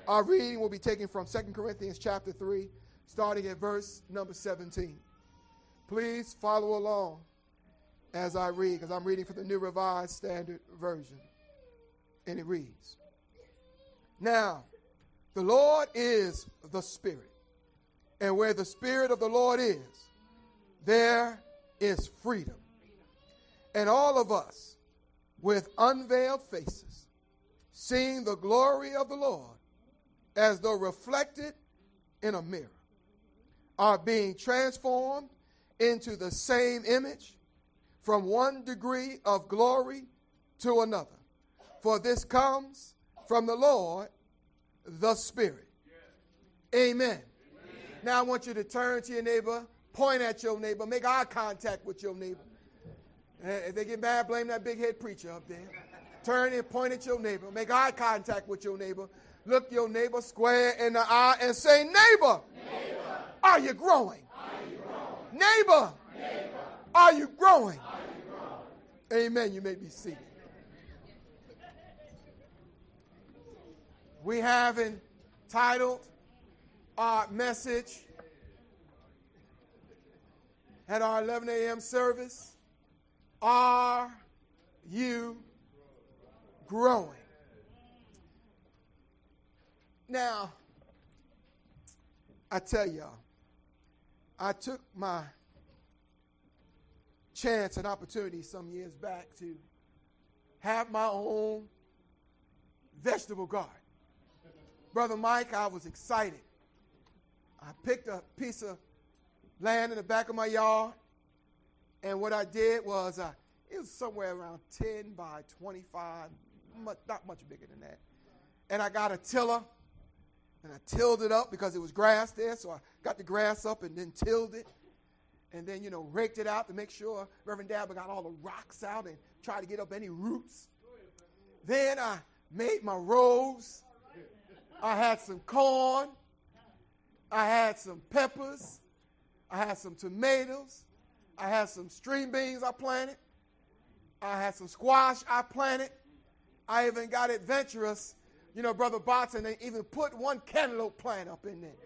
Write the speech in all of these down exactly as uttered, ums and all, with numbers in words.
Our reading will be taken from Second Corinthians chapter three, starting at verse number seventeen. Please follow along as I read, because I'm reading from the New Revised Standard Version. And it reads, "Now, the Lord is the Spirit, and where the Spirit of the Lord is, there is freedom. And all of us, with unveiled faces, seeing the glory of the Lord as though reflected in a mirror, are being transformed into the same image from one degree of glory to another. For this comes from the Lord, the Spirit." Amen. Amen. Now I want you to turn to your neighbor, point at your neighbor, make eye contact with your neighbor. And if they get mad, blame that big head preacher up there. Turn and point at your neighbor, make eye contact with your neighbor. Look your neighbor square in the eye and say, "Neighbor, neighbor, are you growing? Are you growing? Neighbor, neighbor, are you growing?" Are you growing? Amen. You may be seated. We have entitled our message at our eleven a.m. service, "Are you growing?" Now, I tell y'all, I took my chance and opportunity some years back to have my own vegetable garden. Brother Mike, I was excited. I picked a piece of land in the back of my yard, and what I did was, uh, it was somewhere around ten by twenty-five, much, not much bigger than that. And I got a tiller, and I tilled it up because it was grass there, so I got the grass up and then tilled it, and then, you know, raked it out to make sure Reverend Dabber got all the rocks out and tried to get up any roots. Then I made my rows. I had some corn. I had some peppers. I had some tomatoes. I had some string beans I planted. I had some squash I planted. I even got adventurous. You know, Brother Botson, they even put one cantaloupe plant up in there.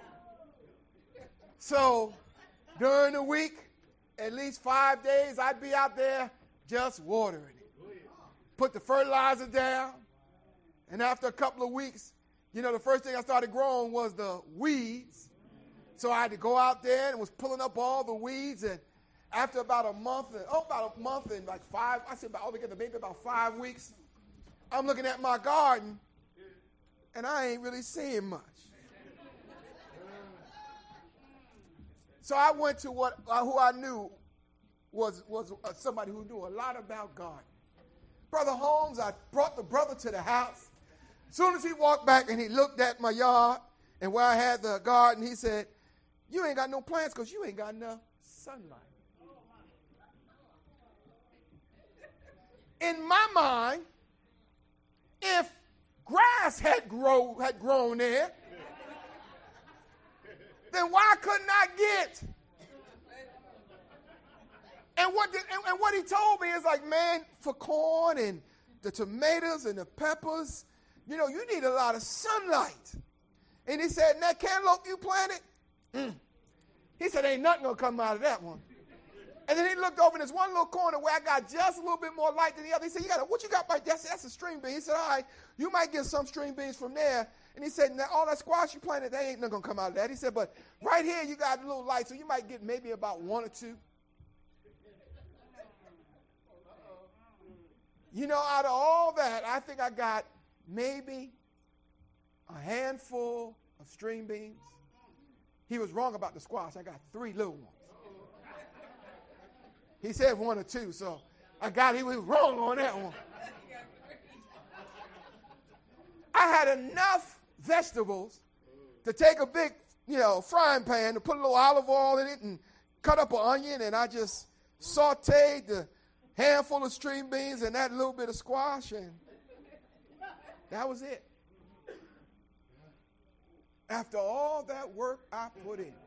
So during the week, at least five days, I'd be out there just watering it. Put the fertilizer down. And after a couple of weeks, you know, the first thing I started growing was the weeds. So I had to go out there and was pulling up all the weeds. And after about a month, and, oh, about a month and like five, I said about altogether maybe about five weeks, I'm looking at my garden, and I ain't really seeing much. So I went to what uh, who I knew was, was uh, somebody who knew a lot about gardening. Brother Holmes, I brought the brother to the house. As soon as he walked back and he looked at my yard and where I had the garden, he said, "You ain't got no plants because you ain't got enough sunlight." In my mind, if grass had, grow, had grown there, then why couldn't I get? And what, did, and, and what he told me is like, man, for corn and the tomatoes and the peppers, you know, you need a lot of sunlight. And he said, "And that cantaloupe you planted?" Mm. He said, "Ain't nothing going to come out of that one." And then he looked over in this one little corner where I got just a little bit more light than the other. He said, "You got a, what you got right there?" I said, "That's a string bean." He said, "All right, you might get some string beans from there." And he said, "Now all that squash you planted, that ain't nothing going to come out of that." He said, "But right here you got a little light, so you might get maybe about one or two." You know, out of all that, I think I got maybe a handful of string beans. He was wrong about the squash. I got three little ones. He said one or two, so I got, he was wrong on that one. I had enough vegetables to take a big, you know, frying pan to put a little olive oil in it and cut up an onion, and I just sauteed the handful of string beans and that little bit of squash, and that was it. After all that work I put in.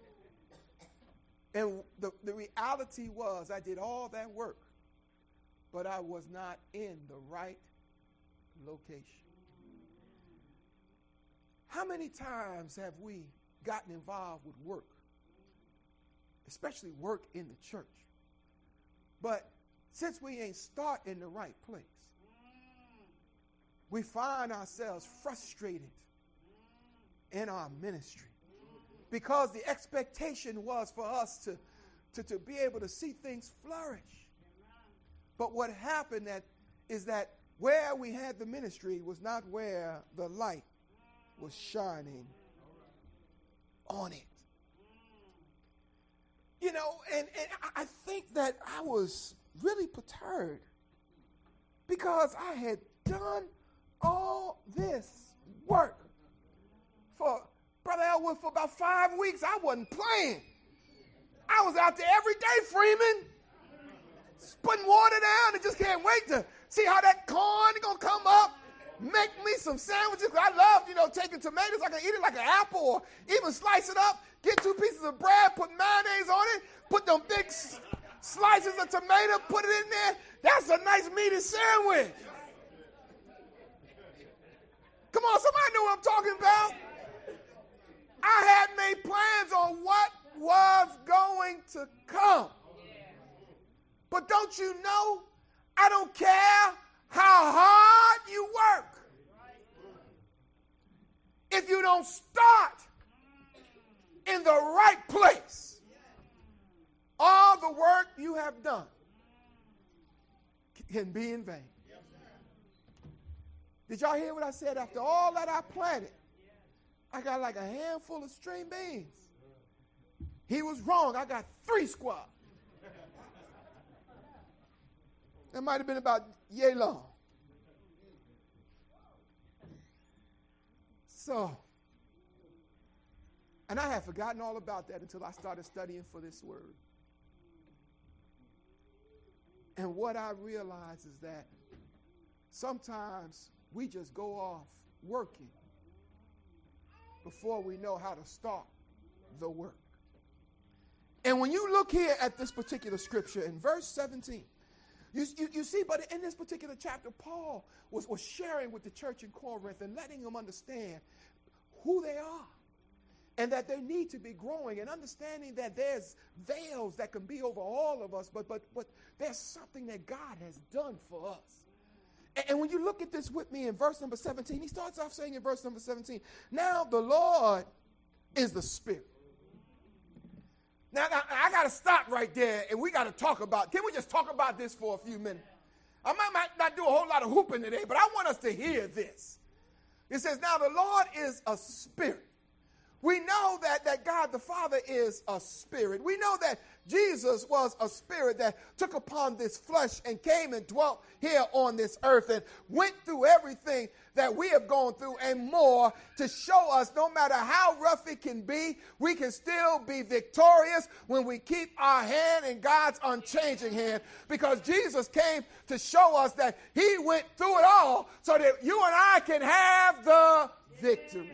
And the, the reality was I did all that work, but I was not in the right location. How many times have we gotten involved with work, especially work in the church? But since we ain't start in the right place, we find ourselves frustrated in our ministry because the expectation was for us to, to, to be able to see things flourish. But what happened that is that where we had the ministry was not where the light was shining on it. You know, and, and I think that I was really perturbed because I had done all this work for Brother Elwood for about five weeks. I wasn't playing. I was out there every day, Freeman, putting water down and just can't wait to see how that corn is going to come up. Make me some sandwiches. I love, you know, taking tomatoes. I can eat it like an apple or even slice it up, get two pieces of bread, put mayonnaise on it, put them big s- slices of tomato, put it in there. That's a nice meaty sandwich. Come on, somebody know what I'm talking about. I had made plans on what was going to come. But don't you know, I don't care how hard you work. If you don't start in the right place, all the work you have done can be in vain. Did y'all hear what I said? After all that I planted, I got like a handful of string beans. He was wrong. I got three squads. That might have been about yay long. So, and I had forgotten all about that until I started studying for this word. And what I realized is that sometimes we just go off working before we know how to start the work. And when you look here at this particular scripture in verse seventeen, You, you, you see, but in this particular chapter, Paul was, was sharing with the church in Corinth and letting them understand who they are and that they need to be growing and understanding that there's veils that can be over all of us, but, but, but there's something that God has done for us. And, and when you look at this with me in verse number seventeen, he starts off saying in verse number seventeen, now the Lord is the Spirit. Now, now I got to stop right there, and we got to talk about, can we just talk about this for a few minutes? I might, might not do a whole lot of hooping today, but I want us to hear this. It says, now the Lord is a spirit. We know that, that God the Father is a spirit. We know that Jesus was a spirit that took upon this flesh and came and dwelt here on this earth and went through everything that we have gone through and more to show us no matter how rough it can be, we can still be victorious when we keep our hand in God's unchanging hand, because Jesus came to show us that he went through it all so that you and I can have the victory.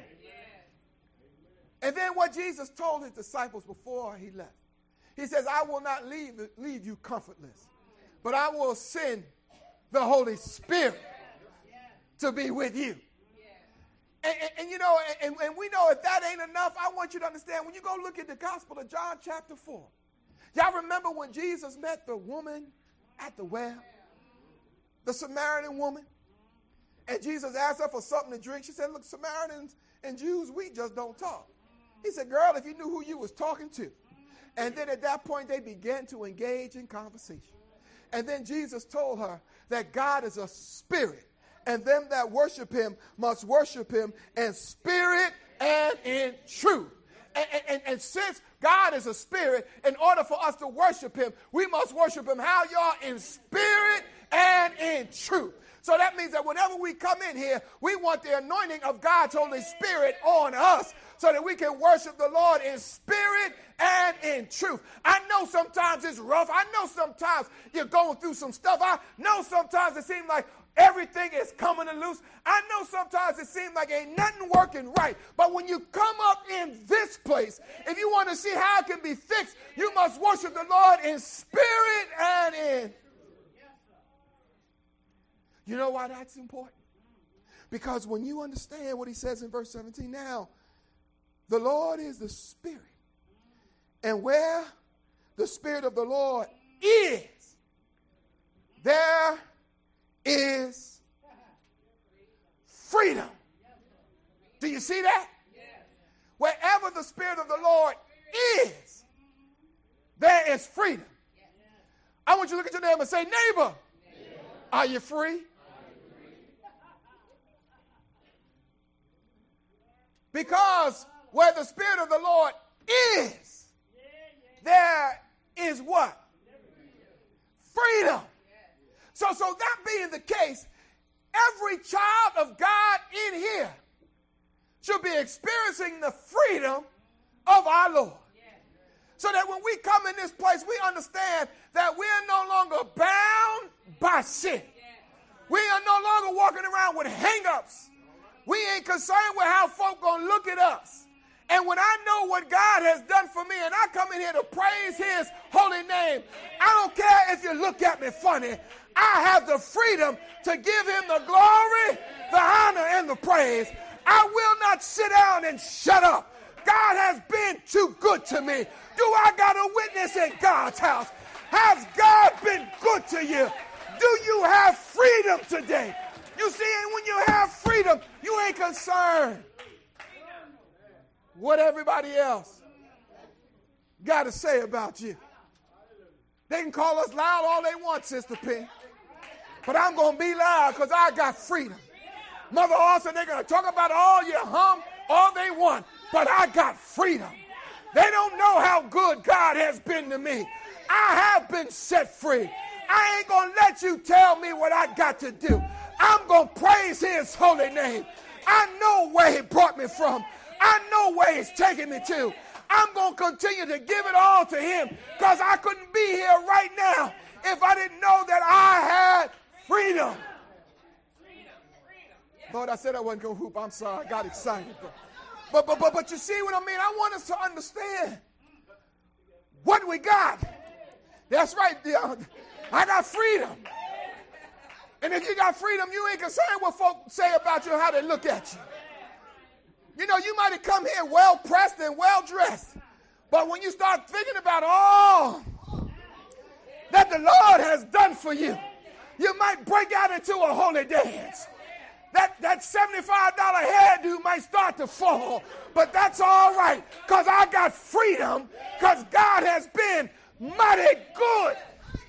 And then what Jesus told his disciples before he left, he says, I will not leave, leave you comfortless, but I will send the Holy Spirit to be with you. And, and, and you know, and, and we know if that ain't enough, I want you to understand, when you go look at the Gospel of John chapter four, y'all remember when Jesus met the woman at the well, the Samaritan woman, and Jesus asked her for something to drink. She said, look, Samaritans and Jews, we just don't talk. He said, girl, if you knew who you was talking to. And then at that point, they began to engage in conversation. And then Jesus told her that God is a spirit, and them that worship him must worship him in spirit and in truth. And, and, and since God is a spirit, in order for us to worship him, we must worship him, how y'all? In spirit and in truth. So that means that whenever we come in here, we want the anointing of God's Holy Spirit on us so that we can worship the Lord in spirit and in truth. I know sometimes it's rough. I know sometimes you're going through some stuff. I know sometimes it seems like everything is coming loose. I know sometimes it seems like ain't nothing working right. But when you come up in this place, if you want to see how it can be fixed, you must worship the Lord in spirit and in truth. You know why that's important? Because when you understand what he says in verse seventeen, now, the Lord is the Spirit. And where the Spirit of the Lord is, there is freedom. Do you see that? Wherever the Spirit of the Lord is, there is freedom. I want you to look at your neighbor and say, neighbor, are you free? Because where the Spirit of the Lord is, there is what? Freedom. So, so that being the case, every child of God in here should be experiencing the freedom of our Lord. So that when we come in this place, we understand that we are no longer bound by sin. We are no longer walking around with hang-ups. We ain't concerned with how folk gonna look at us. And when I know what God has done for me and I come in here to praise his holy name, I don't care if you look at me funny. I have the freedom to give him the glory, the honor, and the praise. I will not sit down and shut up. God has been too good to me. Do I got a witness in God's house? Has God been good to you? Do you have freedom today? You see, and when you have freedom, you ain't concerned what everybody else got to say about you. They can call us loud all they want, Sister P. But I'm going to be loud because I got freedom. Mother also, they're going to talk about all you hum, all they want. But I got freedom. They don't know how good God has been to me. I have been set free. I ain't going to let you tell me what I got to do. I'm going to praise his holy name. I know where he brought me from. I know where he's taking me to. I'm going to continue to give it all to him because I couldn't be here right now if I didn't know that I had freedom. Lord, I said I wasn't going to hoop. I'm sorry. I got excited. But, but, but, but you see what I mean? I want us to understand what we got. That's right. I got freedom. And if you got freedom, you ain't concerned what folks say about you and how they look at you. You know, you might have come here well pressed and well dressed. But when you start thinking about all that the Lord has done for you, you might break out into a holy dance. That, that seventy-five dollar hairdo might start to fall, but that's all right because I got freedom because God has been mighty good.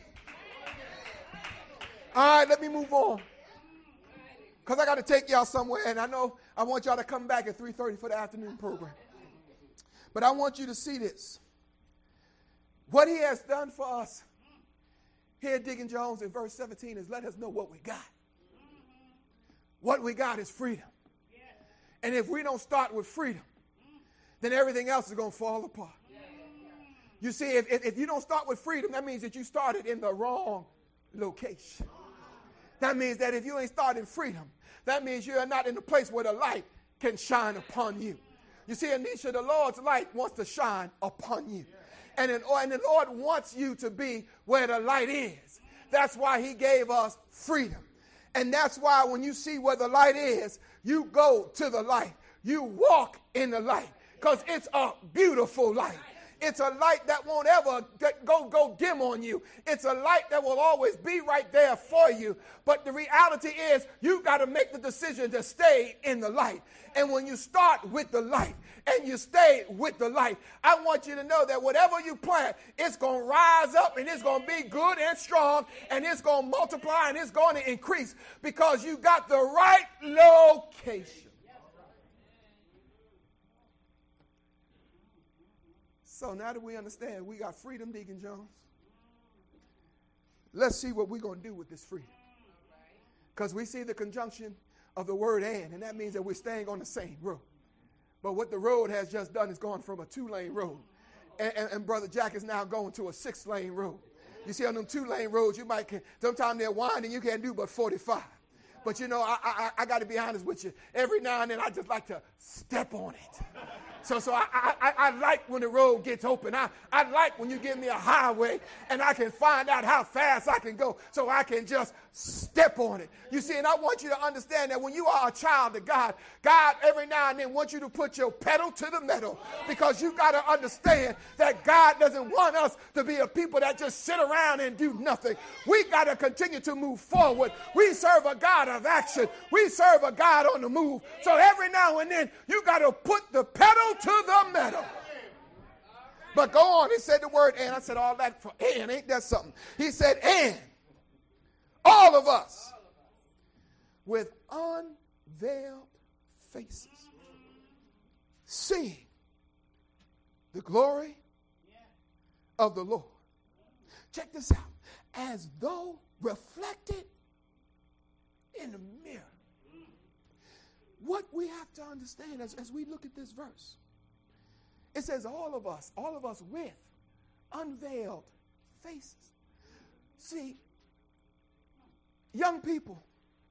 All right, let me move on because I got to take y'all somewhere, and I know I want y'all to come back at three thirty for the afternoon program. But I want you to see this. What he has done for us here at Deacon Jones in verse seventeen is let us know what we got. What we got is freedom. And if we don't start with freedom, then everything else is going to fall apart. You see, if, if, if you don't start with freedom, that means that you started in the wrong location. That means that if you ain't started freedom, that means you're not in the place where the light can shine upon you. You see, Anisha, the Lord's light wants to shine upon you. And, in, and the Lord wants you to be where the light is. That's why he gave us freedom. And that's why when you see where the light is, you go to the light. You walk in the light because it's a beautiful light. It's a light that won't ever get, go, go dim on you. It's a light that will always be right there for you. But the reality is you got to make the decision to stay in the light. And when you start with the light and you stay with the light, I want you to know that whatever you plant, it's going to rise up and it's going to be good and strong and it's going to multiply and it's going to increase because you got the right location. So now that we understand we got freedom, Deacon Jones, let's see what we're going to do with this freedom. Because we see the conjunction of the word and, and that means that we're staying on the same road. But what the road has just done is gone from a two-lane road. And, and, and Brother Jack is now going to a six-lane road. You see, on them two-lane roads, you might, sometimes they're winding, you can't do but forty-five. But, you know, I, I, I got to be honest with you. Every now and then, I just like to step on it. So, so I, I, I like when the road gets open. I, I like when you give me a highway and I can find out how fast I can go so I can just step on it. You see, and I want you to understand that when you are a child of God, God every now and then wants you to put your pedal to the metal, because you got to understand that God doesn't want us to be a people that just sit around and do nothing. We got to continue to move forward. We serve a God of action. We serve a God on the move. So every now and then you got to put the pedal to the metal. But go on. He said the word and. I said all that for and. Ain't that something? He said and. All of us with unveiled faces, seeing the glory of the Lord. Check this out. As though reflected in a mirror. What we have to understand as, as we look at this verse, it says all of us, all of us with unveiled faces. See, young people,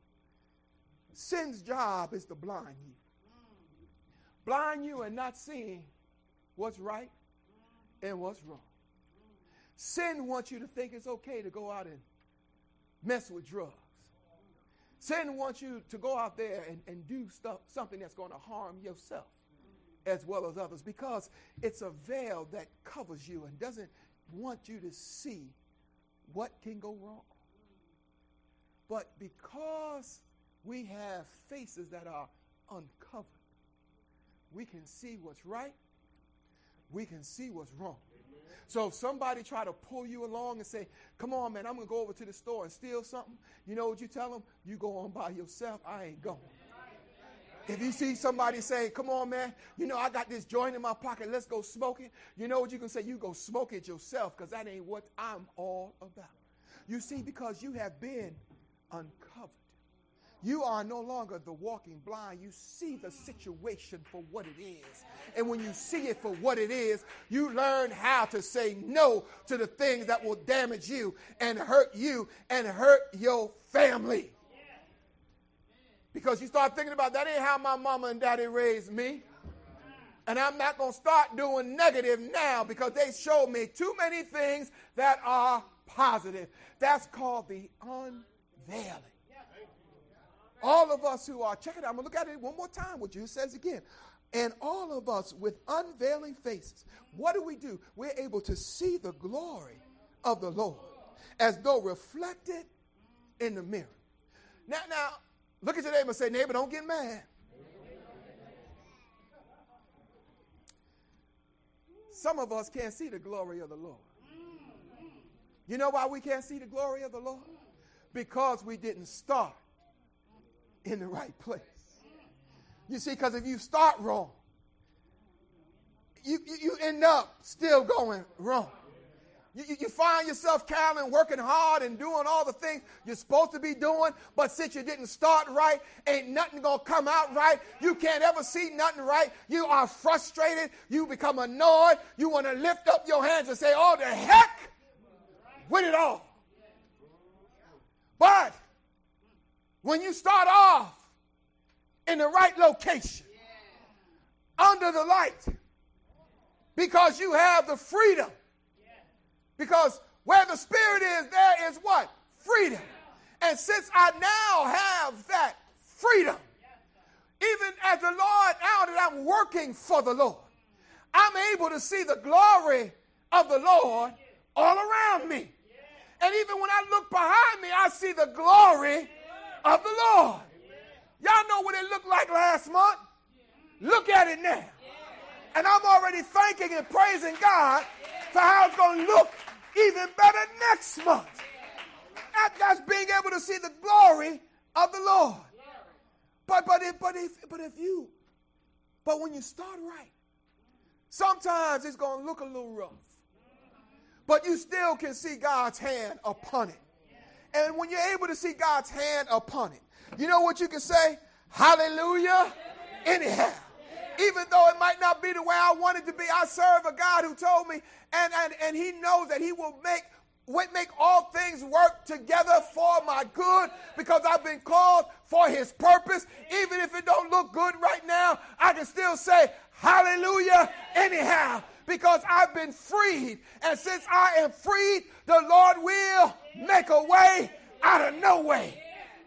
sin's job is to blind you. Blind you and not seeing what's right and what's wrong. Sin wants you to think it's okay to go out and mess with drugs. Sin wants you to go out there and, and do stuff, something that's going to harm yourself as well as others, because it's a veil that covers you and doesn't want you to see what can go wrong. But because we have faces that are uncovered, we can see what's right, we can see what's wrong. So if somebody try to pull you along and say, come on, man, I'm going to go over to the store and steal something, you know what you tell them? You go on by yourself. I ain't going. If you see somebody say, come on, man, you know, I got this joint in my pocket. Let's go smoke it. You know what you can say? You go smoke it yourself, because that ain't what I'm all about. You see, because you have been uncovered. You are no longer the walking blind. You see the situation for what it is. And when you see it for what it is, you learn how to say no to the things that will damage you and hurt you and hurt your family. Because you start thinking about, that ain't how my mama and daddy raised me. And I'm not going to start doing negative now, because they showed me too many things that are positive. That's called the unveiling. All of us who are, check it out, I'm going to look at it one more time with you. It says again, and all of us with unveiling faces, what do we do? We're able to see the glory of the Lord as though reflected in the mirror. Now, now, look at your neighbor and say, neighbor, don't get mad. Some of us can't see the glory of the Lord. You know why we can't see the glory of the Lord? Because we didn't start in the right place. You see, because if you start wrong, you, you, you end up still going wrong. You, you, you find yourself, Carolyn, working hard and doing all the things you're supposed to be doing, but since you didn't start right, ain't nothing going to come out right. You can't ever see nothing right. You are frustrated. You become annoyed. You want to lift up your hands and say, oh, the heck with it all. But when you start off in the right location, under the light, because you have the freedom. Because where the Spirit is, there is what? Freedom. And since I now have that freedom, even as the Lord, now that I'm working for the Lord, I'm able to see the glory of the Lord all around me. And even when I look behind me, I see the glory of the Lord. Y'all know what it looked like last month? Look at it now. And I'm already thanking and praising God for how it's going to look even better next month. That, that's being able to see the glory of the Lord. But but if but if but if you but when you start right, sometimes it's going to look a little rough. But you still can see God's hand upon it. And when you're able to see God's hand upon it, you know what you can say? Hallelujah. Anyhow. Even though it might not be the way I want it to be, I serve a God who told me, and, and, and he knows that he will make make all things work together for my good because I've been called for his purpose. Even if it don't look good right now, I can still say hallelujah anyhow because I've been freed. And since I am freed, the Lord will make a way out of no way.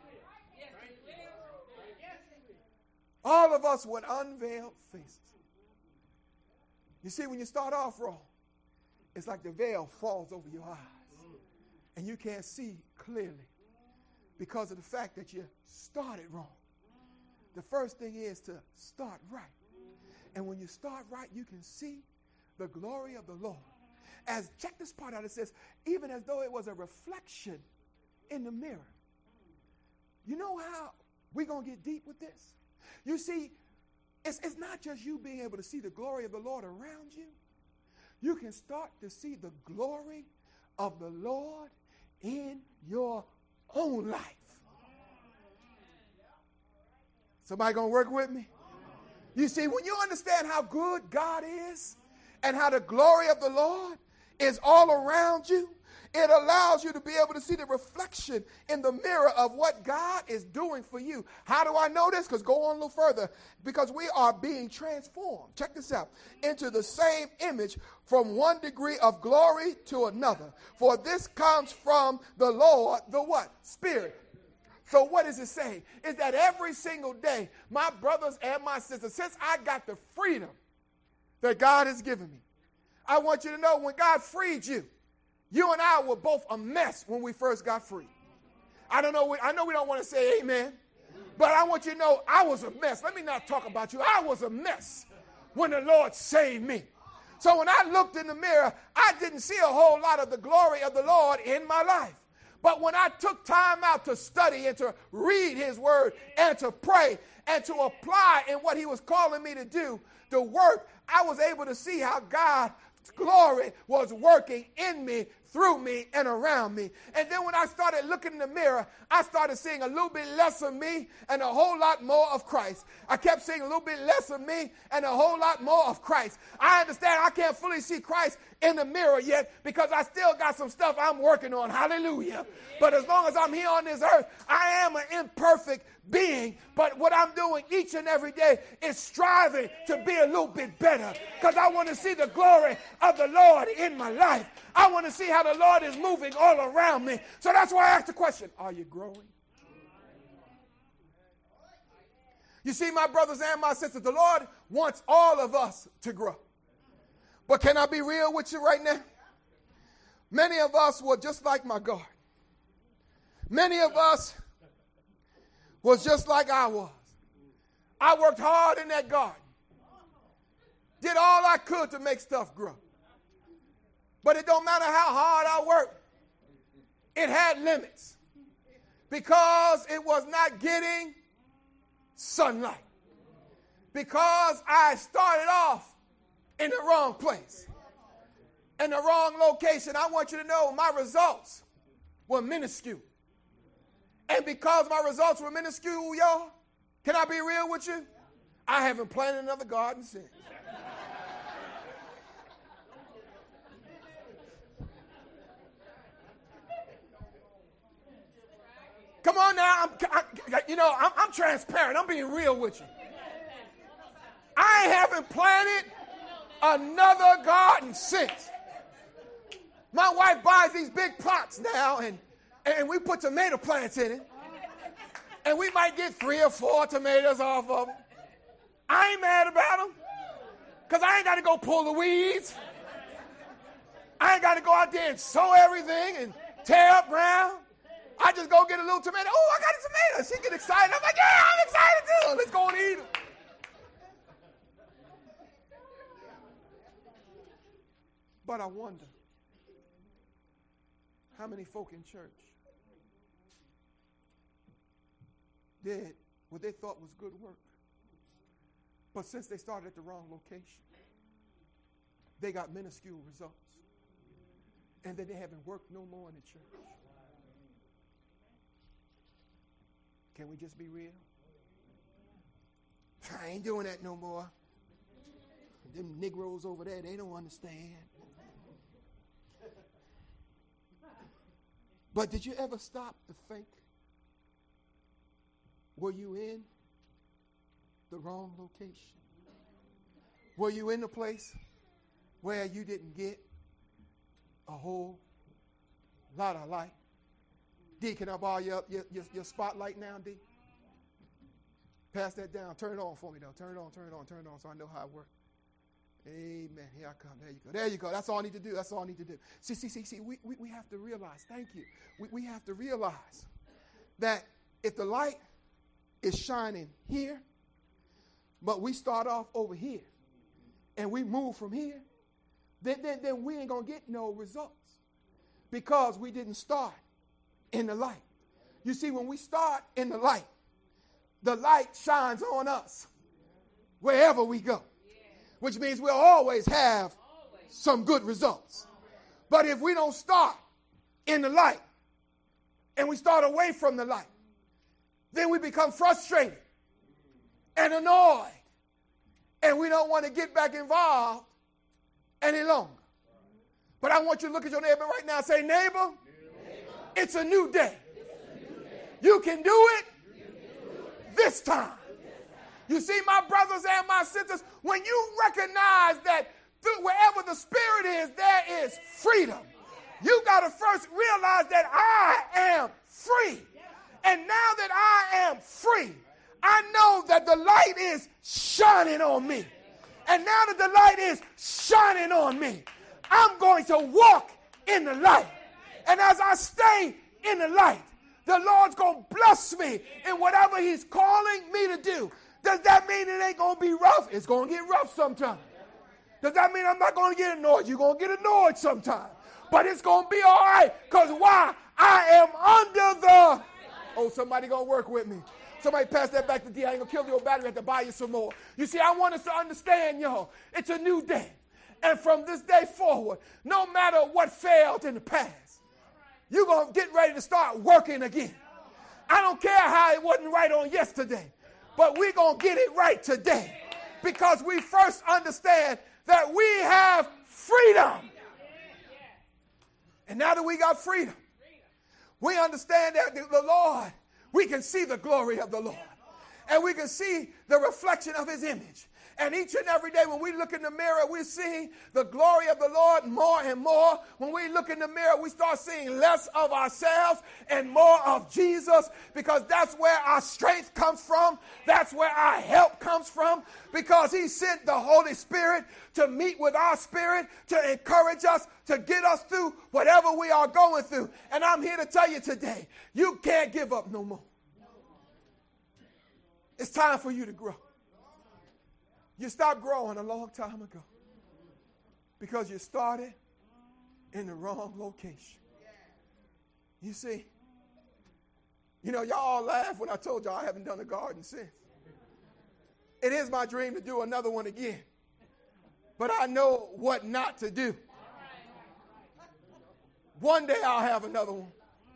All of us with unveiled faces. You see, when you start off wrong, it's like the veil falls over your eyes. And you can't see clearly because of the fact that you started wrong. The first thing is to start right. And when you start right, you can see the glory of the Lord. As check this part out, it says, even as though it was a reflection in the mirror. You know how we're going to get deep with this? You see, it's, it's not just you being able to see the glory of the Lord around you. You can start to see the glory of the Lord in your own life. Somebody gonna work with me? You see, when you understand how good God is and how the glory of the Lord is all around you, it allows you to be able to see the reflection in the mirror of what God is doing for you. How do I know this? Because go on a little further. Because we are being transformed. Check this out. Into the same image from one degree of glory to another. For this comes from the Lord, the what? Spirit. So what does it say? Is that every single day, my brothers and my sisters, since I got the freedom that God has given me, I want you to know when God freed you, you and I were both a mess when we first got free. I don't know. I know we don't want to say amen, but I want you to know I was a mess. Let me not talk about you. I was a mess when the Lord saved me. So when I looked in the mirror, I didn't see a whole lot of the glory of the Lord in my life. But when I took time out to study and to read his word and to pray and to apply in what he was calling me to do, the work, I was able to see how God's glory was working in me, through me, and around me. And then when I started looking in the mirror, I started seeing a little bit less of me and a whole lot more of Christ. I kept seeing a little bit less of me and a whole lot more of Christ. I understand I can't fully see Christ in the mirror yet because I still got some stuff I'm working on. Hallelujah. But as long as I'm here on this earth, I am an imperfect being. But what I'm doing each and every day is striving to be a little bit better because I want to see the glory of the Lord in my life. I want to see how the Lord is moving all around me. So that's why I asked the question, are you growing? You see, my brothers and my sisters, the Lord wants all of us to grow. But can I be real with you right now? Many of us were just like my God. Many of us was just like I was. I worked hard in that garden. Did all I could to make stuff grow. But it don't matter how hard I worked. It had limits. Because it was not getting sunlight. Because I started off in the wrong place. In the wrong location. I want you to know my results were minuscule. And because my results were minuscule, y'all, can I be real with you? I haven't planted another garden since. Come on now, I'm, I, you know, I'm, I'm transparent. I'm being real with you. I haven't planted another garden since. My wife buys these big pots now, and, and we put tomato plants in it. And we might get three or four tomatoes off of them. I ain't mad about them because I ain't got to go pull the weeds. I ain't got to go out there and sow everything and tear up ground. I just go get a little tomato. Oh, I got a tomato. She get excited. I'm like, yeah, I'm excited too. Let's go and eat them. But I wonder how many folk in church did what they thought was good work. But since they started at the wrong location, they got minuscule results. And then they haven't worked no more in the church. Can we just be real? I ain't doing that no more. Them Negroes over there, they don't understand. But did you ever stop to think, were you in the wrong location? Were you in the place where you didn't get a whole lot of light? D, can I borrow your, your, your, your spotlight now, D? Pass that down. Turn it on for me, though. Turn it on, turn it on, turn it on so I know how it works. Amen. Here I come. There you go. There you go. That's all I need to do. That's all I need to do. See, see, see, see, we, we, we have to realize, thank you. We, we have to realize that if the light is shining here, but we start off over here, and we move from here, then, then, then we ain't going to get no results because we didn't start in the light. You see, when we start in the light, the light shines on us wherever we go, which means we'll always have some good results. But if we don't start in the light and we start away from the light, then we become frustrated and annoyed, and we don't want to get back involved any longer. But I want you to look at your neighbor right now and say, neighbor, neighbor. It's a new day. A new day. You can do it, you can do it. This, time. this time. You see, my brothers and my sisters, when you recognize that through wherever the Spirit is, there is freedom. You got to first realize that I am free. And now that I am free, I know that the light is shining on me. And now that the light is shining on me, I'm going to walk in the light. And as I stay in the light, the Lord's going to bless me in whatever he's calling me to do. Does that mean it ain't going to be rough? It's going to get rough sometime. Does that mean I'm not going to get annoyed? You're going to get annoyed sometime. But it's going to be all right. Because why? I am under the... Oh, somebody going to work with me. Somebody pass that back to D. I ain't going to kill your battery. I have to buy you some more. You see, I want us to understand, y'all, it's a new day. And from this day forward, no matter what failed in the past, you're going to get ready to start working again. I don't care how it wasn't right on yesterday, but we're going to get it right today because we first understand that we have freedom. And now that we got freedom, we understand that the Lord, we can see the glory of the Lord. And we can see the reflection of his image. And each and every day when we look in the mirror, we see the glory of the Lord more and more. When we look in the mirror, we start seeing less of ourselves and more of Jesus, because that's where our strength comes from. That's where our help comes from, because he sent the Holy Spirit to meet with our spirit, to encourage us, to get us through whatever we are going through. And I'm here to tell you today, you can't give up no more. It's time for you to grow. You stopped growing a long time ago because you started in the wrong location. You see, you know, y'all all laugh when I told y'all I haven't done a garden since. It is my dream to do another one again, but I know what not to do. One day I'll have another one,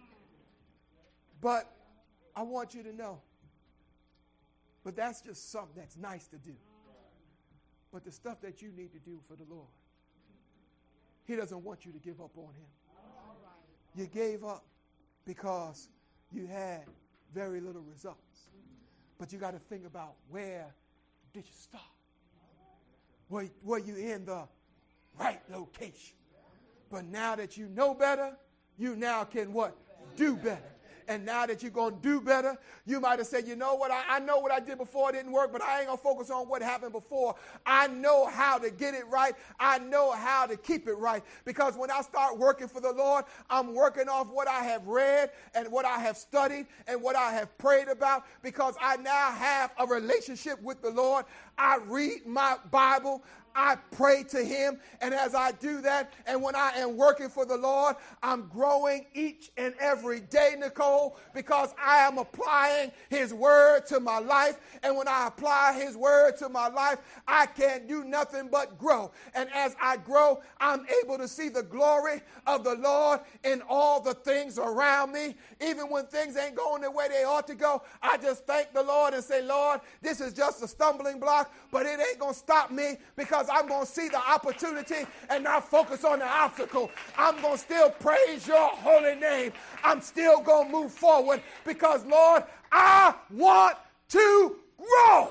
but I want you to know, but that's just something that's nice to do. But the stuff that you need to do for the Lord, he doesn't want you to give up on him. You gave up because you had very little results. But you got to think about, where did you start? Were, were you in the right location? But now that you know better, you now can what? Do better. And now that you're going to do better, you might have said, you know what, I, I know what I did before didn't work, but I ain't going to focus on what happened before. I know how to get it right. I know how to keep it right. Because when I start working for the Lord, I'm working off what I have read and what I have studied and what I have prayed about, because I now have a relationship with the Lord. I read my Bible. I pray to him, and as I do that, and when I am working for the Lord, I'm growing each and every day, Nicole, because I am applying his word to my life. And when I apply his word to my life, I can't do nothing but grow. And as I grow, I'm able to see the glory of the Lord in all the things around me. Even when things ain't going the way they ought to go, I just thank the Lord and say, Lord, this is just a stumbling block. block, but it ain't going to stop me because I'm going to see the opportunity and not focus on the obstacle. I'm going to still praise your holy name. I'm still going to move forward because, Lord, I want to grow.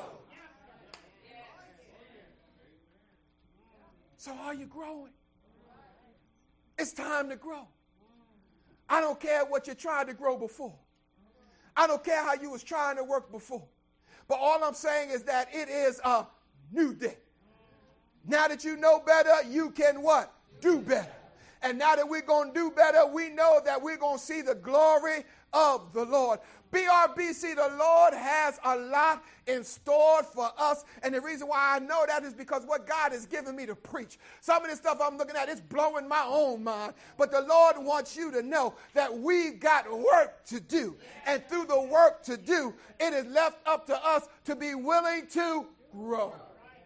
So are you growing? It's time to grow. I don't care what you tried to grow before. I don't care how you was trying to work before. But all I'm saying is that it is a new day. Now that you know better, you can what? Do better. And now that we're going to do better, we know that we're going to see the glory of the Lord. B R B C, the Lord has a lot in store for us. And the reason why I know that is because what God has given me to preach. Some of this stuff I'm looking at is blowing my own mind. But the Lord wants you to know that we've got work to do. And through the work to do, it is left up to us to be willing to grow.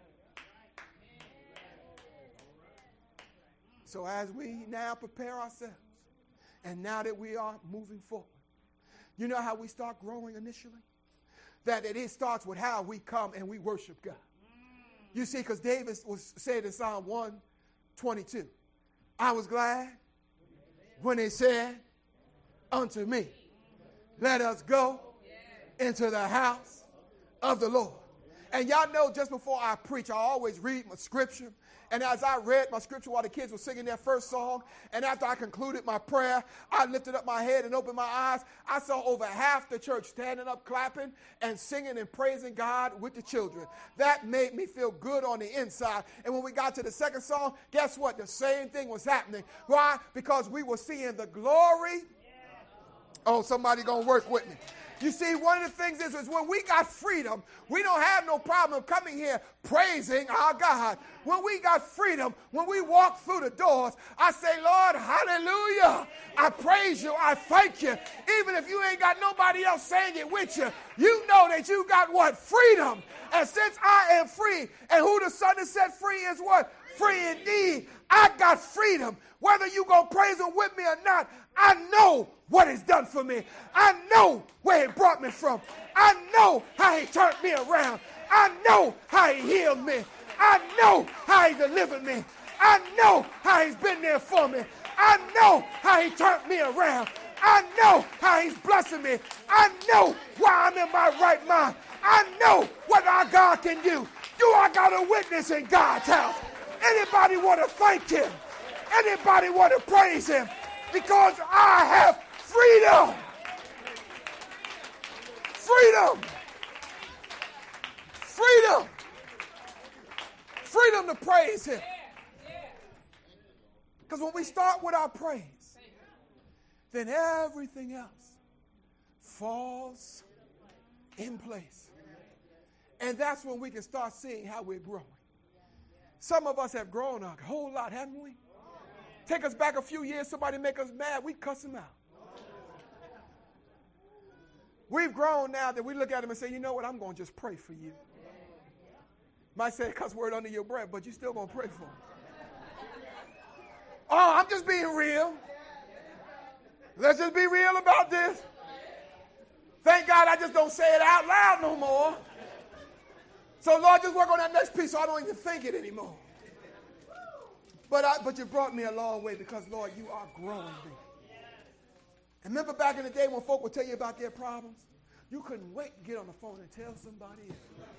So as we now prepare ourselves, and now that we are moving forward, you know how we start growing initially? That it is starts with how we come and we worship God. You see, because David was said in Psalm one twenty-two, I was glad when they said unto me, let us go into the house of the Lord. And y'all know just before I preach, I always read my scripture. And as I read my scripture while the kids were singing their first song, and after I concluded my prayer, I lifted up my head and opened my eyes. I saw over half the church standing up, clapping, and singing and praising God with the children. That made me feel good on the inside. And when we got to the second song, guess what? The same thing was happening. Why? Because we were seeing the glory. Oh, somebody gonna work with me. You see, one of the things is, is when we got freedom, we don't have no problem coming here praising our God. When we got freedom, when we walk through the doors, I say, Lord, hallelujah. I praise you. I thank you. Even if you ain't got nobody else saying it with you, you know that you got what? Freedom. And since I am free, and who the Son has set free is what? Free indeed. I got freedom. Whether you going to praise him with me or not, I know what he's done for me. I know where he brought me from. I know how he turned me around. I know how he healed me. I know how he delivered me. I know how he's been there for me. I know how he turned me around. I know how he's blessing me. I know why I'm in my right mind. I know what our God can do. Do I got a witness in God's house? Anybody want to thank him? Anybody want to praise him? Because I have freedom. Freedom. Freedom. Freedom to praise him. Because when we start with our praise, then everything else falls in place. And that's when we can start seeing how we're growing. Some of us have grown a whole lot, haven't we? Take us back a few years, somebody make us mad, we cuss them out. We've grown now that we look at them and say, you know what, I'm going to just pray for you. Might say a cuss word under your breath, but you still going to pray for them. Oh, I'm just being real. Let's just be real about this. Thank God I just don't say it out loud no more. So, Lord, just work on that next piece so I don't even think it anymore. But I, but you brought me a long way because, Lord, you are growing me. And remember back in the day when folk would tell you about their problems? You couldn't wait to get on the phone and tell somebody else.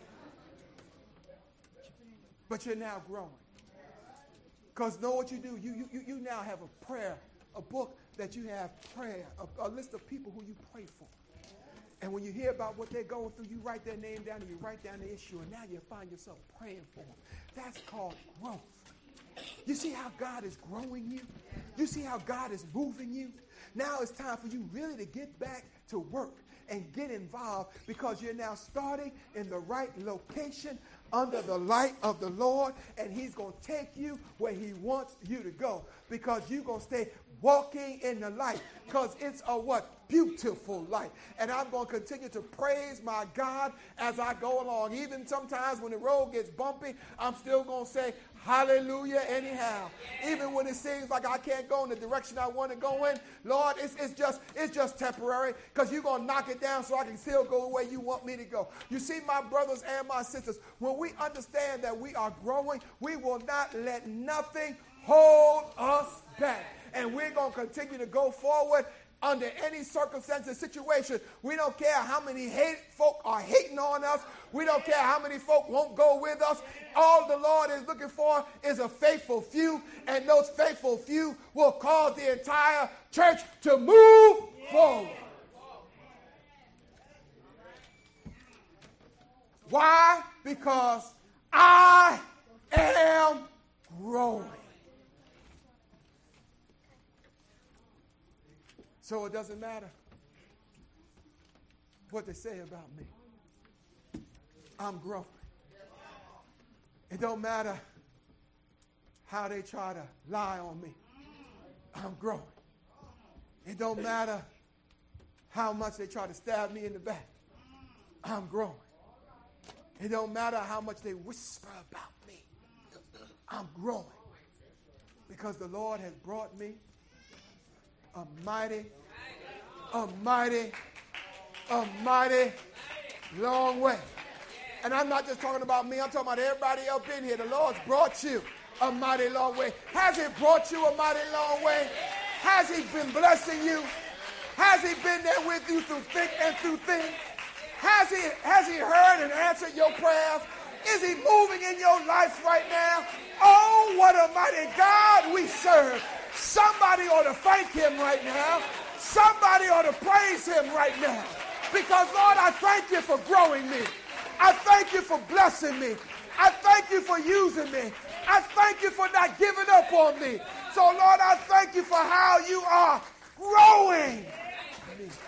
But you're now growing. Because know what you do? You, you, you now have a prayer, a book that you have prayer, a, a list of people who you pray for. And when you hear about what they're going through, you write their name down and you write down the issue, and now you find yourself praying for them. That's called growth. You see how God is growing you? You see how God is moving you? Now it's time for you really to get back to work and get involved because you're now starting in the right location under the light of the Lord, and he's going to take you where he wants you to go because you're going to stay walking in the light because it's a what? beautiful life. And I'm going to continue to praise my God as I go along. Even sometimes when the road gets bumpy, I'm still going to say, hallelujah anyhow. Even when it seems like I can't go in the direction I want to go in, Lord, it's, it's just it's just temporary, because you're going to knock it down so I can still go the way you want me to go. You see, my brothers and my sisters, when we understand that we are growing, we will not let nothing hold us back. And we're going to continue to go forward under any circumstance and situation. We don't care how many hate folk are hating on us. We don't care how many folk won't go with us. All the Lord is looking for is a faithful few, and those faithful few will cause the entire church to move forward. Why? Because I am growing. So it doesn't matter what they say about me. I'm growing. It don't matter how they try to lie on me. I'm growing. It don't matter how much they try to stab me in the back. I'm growing. It don't matter how much they whisper about me. I'm growing. Because the Lord has brought me a mighty, a mighty, a mighty long way. And I'm not just talking about me. I'm talking about everybody else in here. The Lord's brought you a mighty long way. Has he brought you a mighty long way? Has he been blessing you? Has he been there with you through thick and through thin? Has he, has he heard and answered your prayers? Is he moving in your life right now? Oh, what a mighty God we serve. Somebody ought to thank him right now. Somebody ought to praise him right now. Because, Lord, I thank you for growing me. I thank you for blessing me. I thank you for using me. I thank you for not giving up on me. So, Lord, I thank you for how you are growing me.